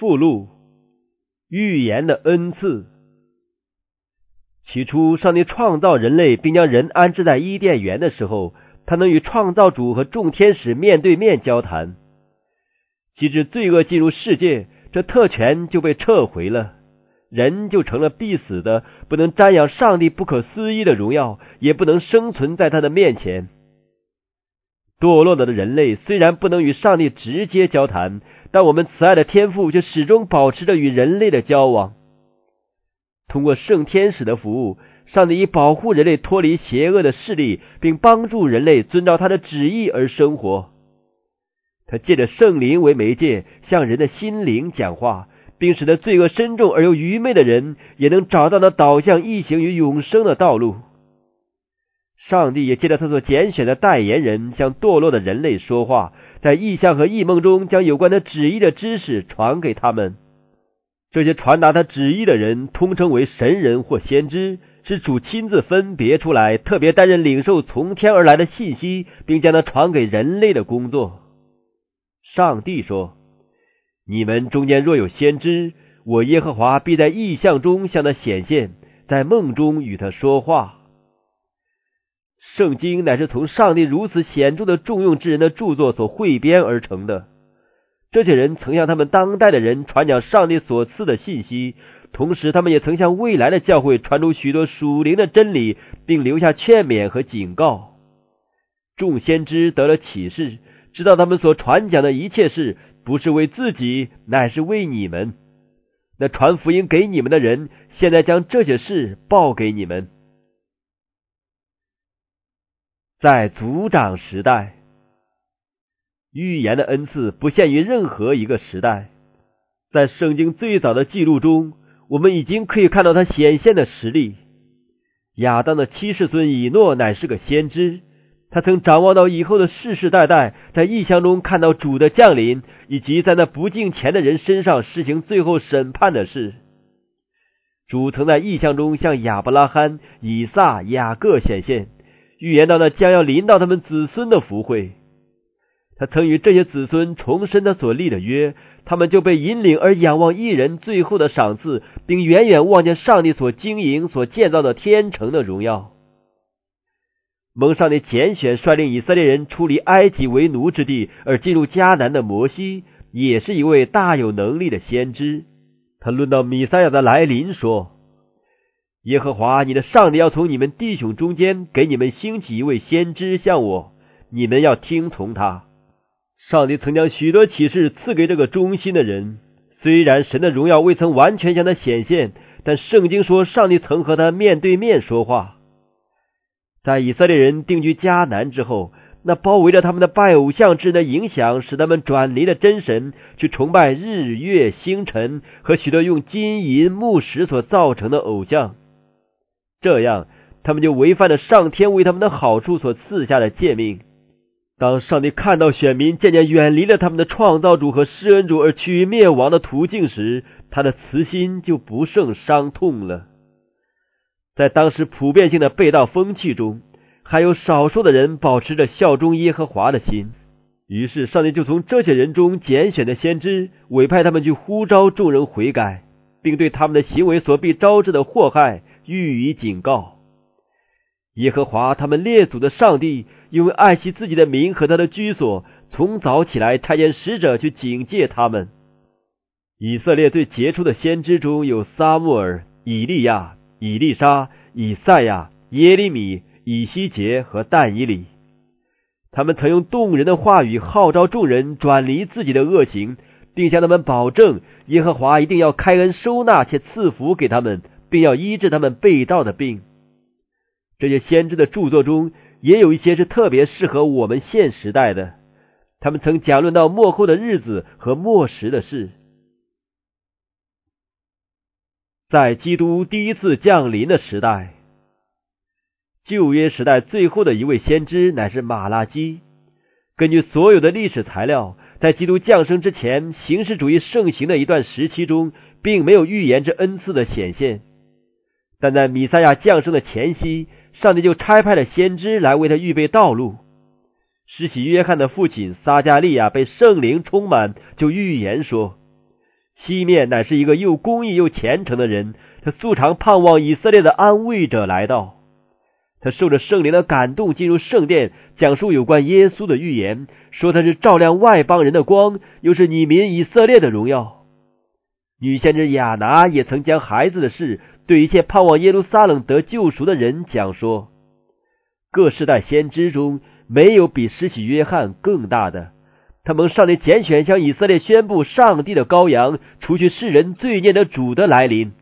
附录：预言的恩赐。起初，上帝创造人类并将人安置在伊甸园的时候，他能与创造主和众天使面对面交谈。及至罪恶进入世界，这特权就被撤回了，人就成了必死的，不能瞻仰上帝不可思议的荣耀，也不能生存在他的面前。堕落了的人类虽然不能与上帝直接交谈，但我们慈爱的天父却始终保持着与人类的交往。通过圣天使的服务，上帝以保护人类脱离邪恶的势力，并帮助人类遵照他的旨意而生活。他借着圣灵为媒介，向人的心灵讲话，并使得罪恶深重而又愚昧的人也能找到那导向异形与永生的道路。上帝也借着他所拣选的代言人向堕落的人类说话，在异象和异梦中将有关的旨意的知识传给他们。这些传达他旨意的人通称为神人或先知，是主亲自分别出来，特别担任领受从天而来的信息，并将它传给人类的工作。上帝说：你们中间若有先知，我耶和华必在异象中向他显现，在梦中与他说话。圣经乃是从上帝如此显著的重用之人的著作所汇编而成的。这些人曾向他们当代的人传讲上帝所赐的信息，同时他们也曾向未来的教会传出许多属灵的真理，并留下劝勉和警告。众先知得了启示，知道他们所传讲的一切事不是为自己，乃是为你们。那传福音给你们的人，现在将这些事报给你们。在族长时代，预言的恩赐不限于任何一个时代。在圣经最早的记录中，我们已经可以看到他显现的实力。亚当的七世孙以诺乃是个先知，他曾展望到以后的世世代代，在异象中看到主的降临，以及在那不敬虔的人身上施行最后审判的事。主曾在异象中向亚伯拉罕、以撒、雅各显现，预言到那将要临到他们子孙的福惠。他曾与这些子孙重申他所立的约，他们就被引领而仰望一人最后的赏赐，并远远望见上帝所经营所建造的天城的荣耀。蒙上帝拣选率领以色列人出离埃及为奴之地而进入迦南的摩西，也是一位大有能力的先知。他论到弥赛亚的来临说：耶和华你的上帝要从你们弟兄中间给你们兴起一位先知像我，你们要听从他。上帝曾将许多启示赐给这个忠心的人，虽然神的荣耀未曾完全向他显现，但圣经说上帝曾和他面对面说话。在以色列人定居迦南之后，那包围着他们的拜偶像之人的影响使他们转离了真神，去崇拜日月星辰和许多用金银木石所造成的偶像。这样他们就违反了上天为他们的好处所赐下的诫命。当上帝看到选民渐渐远离了他们的创造主和施恩主而趋于灭亡的途径时，他的慈心就不胜伤痛了。在当时普遍性的背道风气中，还有少数的人保持着效忠耶和华的心。于是上帝就从这些人中拣选的先知，委派他们去呼召众人悔改，并对他们的行为所必招致的祸害予以警告。耶和华他们列祖的上帝因为爱惜自己的民和他的居所，从早起来差遣使者去警戒他们。以色列最杰出的先知中有撒母耳、以利亚、以利沙、以赛亚、耶利米、以西结和但以理。他们曾用动人的话语号召众人转离自己的恶行，并向他们保证耶和华一定要开恩收纳且赐福给他们，并要医治他们背道的病。这些先知的著作中也有一些是特别适合我们现时代的，他们曾讲论到末后的日子和末时的事。在基督第一次降临的时代，旧约时代最后的一位先知乃是马拉基。根据所有的历史材料，在基督降生之前，形式主义盛行的一段时期中，并没有预言之恩赐的显现。但在弥赛亚降生的前夕，上帝就差派了先知来为他预备道路。施洗约翰的父亲撒迦利亚被圣灵充满，就预言说： 西面乃是一个又公义又虔诚的人，他素常盼望以色列的安慰者来到。他受着圣灵的感动，进入圣殿，讲述有关耶稣的预言，说他是照亮外邦人的光，又是你民以色列的荣耀。女先知亚拿也曾将孩子的事对一切盼望耶路撒冷得救赎的人讲说。各世代先知中，没有比施洗约翰更大的，他蒙上帝拣选，向以色列宣布上帝的羔羊，除去世人罪孽的主的来临。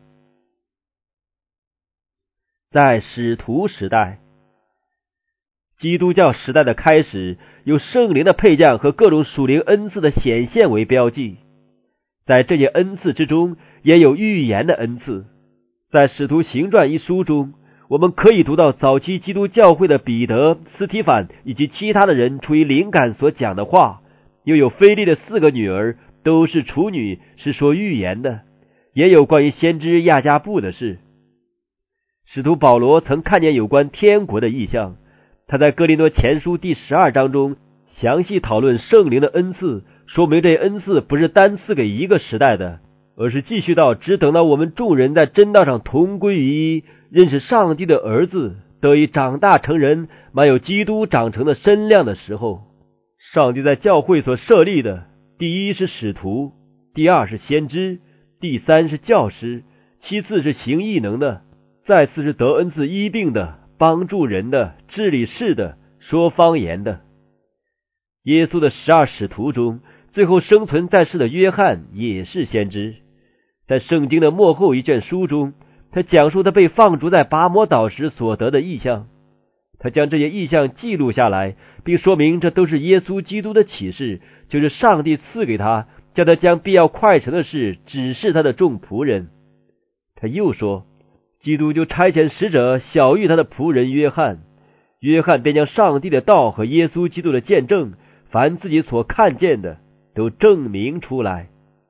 在使徒时代，基督教时代的开始，有圣灵的配降和各种属灵恩赐的显现为标记。在这些恩赐之中，也有预言的恩赐。在使徒行传一书中，我们可以读到早期基督教会的彼得、斯提反以及其他的人出于灵感所讲的话，又有腓利的4个女儿都是处女，是说预言的，也有关于先知亚迦布的事。使徒保罗曾看见有关天国的异象，他在哥林多前书第12章中详细讨论圣灵的恩赐，说明这恩赐不是单赐给一个时代的，而是继续到只等到我们众人在真道上同归于一，认识上帝的儿子，得以长大成人，满有基督长成的身量的时候。上帝在教会所设立的，第一是使徒，第二是先知，第三是教师，其次是行异能的，再次是得恩赐医病的，帮助人的，治理事的，说方言的。耶稣的12使徒中，最后生存在世的约翰也是先知。在圣经的末后一卷书中，他讲述他被放逐在拔摩岛时所得的异象。他将这些异象记录下来，并说明这都是耶稣基督的启示，就是上帝赐给他，叫他将必要快成的事指示他的众仆人。他又说，基督就差遣使者晓谕他的仆人约翰，约翰便将上帝的道和耶稣基督的见证，凡自己所看见的，都证明出来。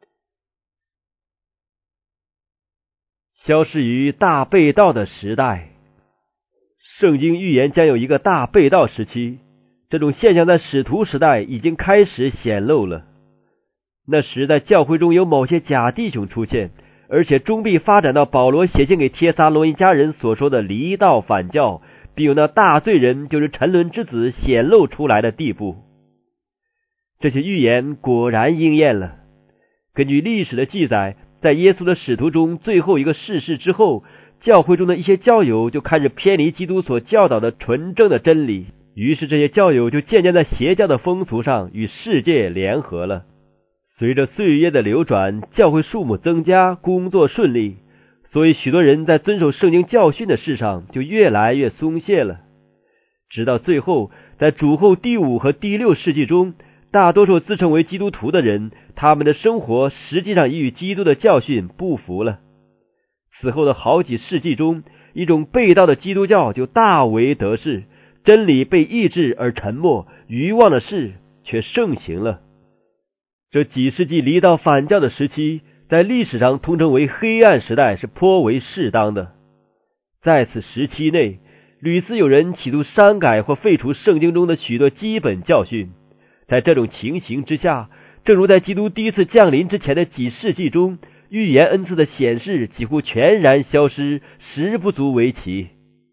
消失于大被盗的时代，圣经预言将有一个大被盗时期，这种现象在使徒时代已经开始显露了。那时在教会中有某些假弟兄出现，而且终必发展到保罗写信给帖撒罗尼迦人所说的离道反教，并有那大罪人就是沉沦之子显露出来的地步。这些预言果然应验了。根据历史的记载，在耶稣的使徒中最后一个逝世之后，教会中的一些教友就开始偏离基督所教导的纯正的真理，于是这些教友就渐渐在邪教的风俗上与世界联合了。随着岁月的流转，教会数目增加，工作顺利，所以许多人在遵守圣经教训的事上就越来越松懈了。直到最后，在主后第5和第6世纪中，大多数自称为基督徒的人，他们的生活实际上已与基督的教训不符了。此后的好几世纪中，一种背道的基督教就大为得势，真理被抑制而沉默，愚妄的事却盛行了。这几世纪离道反教的时期，在历史上通称为黑暗时代，是颇为适当的。在此时期内，屡次有人企图删改或废除圣经中的许多基本教训。在这种情形之下，正如在基督第一次降临之前的几世纪中，预言恩赐的显示几乎全然消失，实不足为奇。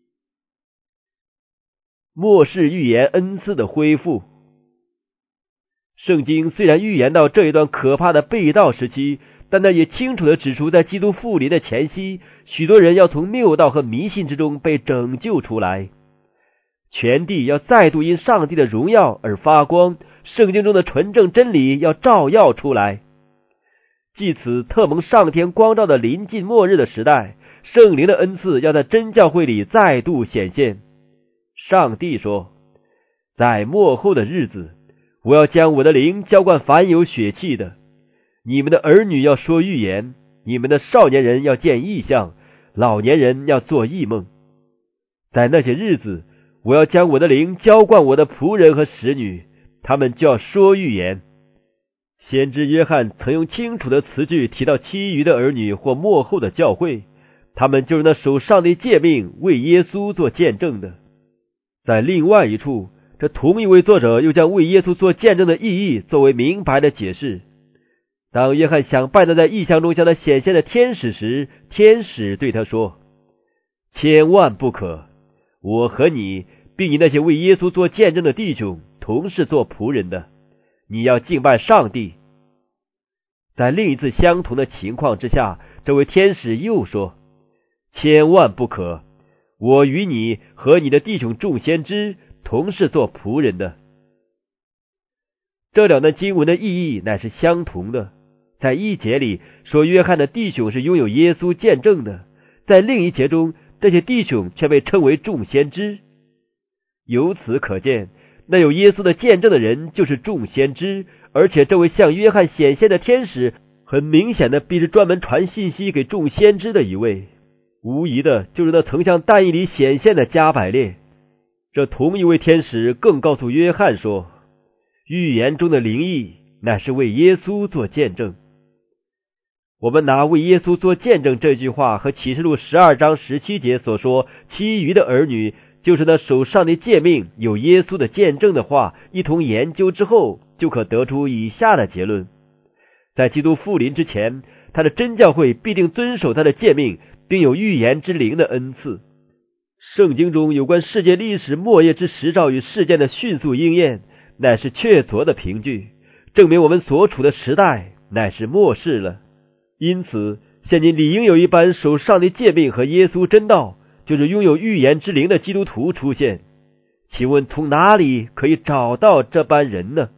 末世预言恩赐的恢复。圣经虽然预言到这一段可怕的背道时期，但那也清楚地指出，在基督复临的前夕，许多人要从谬道和迷信之中被拯救出来，全地要再度因上帝的荣耀而发光，圣经中的纯正真理要照耀出来。即此特蒙上天光照的临近末日的时代，圣灵的恩赐要在真教会里再度显现。上帝说，在末后的日子，我要将我的灵浇灌凡有血气的，你们的儿女要说预言，你们的少年人要见异象，老年人要做异梦。在那些日子，我要将我的灵浇灌我的仆人和使女，他们就要说预言。先知约翰曾用清楚的词句提到其余的儿女或末后的教会，他们就是那守上帝诫命为耶稣做见证的。在另外一处，这同一位作者又将为耶稣做见证的意义作为明白的解释。 当约翰想拜那在异象中向他显现的天使时，天使对他说：千万不可，我和你并你那些为耶稣做见证的弟兄同是做仆人的，你要敬拜上帝。在另一次相同的情况之下，这位天使又说：千万不可，我与你和你的弟兄众先知同是做仆人的。这两段经文的意义乃是相同的。在一节里说约翰的弟兄是拥有耶稣见证的，在另一节中这些弟兄却被称为众先知。由此可见，那有耶稣的见证的人就是众先知，而且这位向约翰显现的天使很明显的必是专门传信息给众先知的一位，无疑的就是那曾向但以理显现的加百列。这同一位天使更告诉约翰说，预言中的灵意乃是为耶稣做见证。我们拿为耶稣做见证这句话和启示录12章17节所说其余的儿女就是那守上帝诫命有耶稣的见证的话一同研究之后，就可得出以下的结论：在基督复临之前，他的真教会必定遵守他的诫命，并有预言之灵的恩赐。圣经中有关世界历史末叶之时兆与事件的迅速应验，乃是确凿的凭据，证明我们所处的时代乃是末世了。因此现今理应有一般守上帝诫命和耶稣真道，就是拥有预言之灵的基督徒出现。请问从哪里可以找到这般人呢？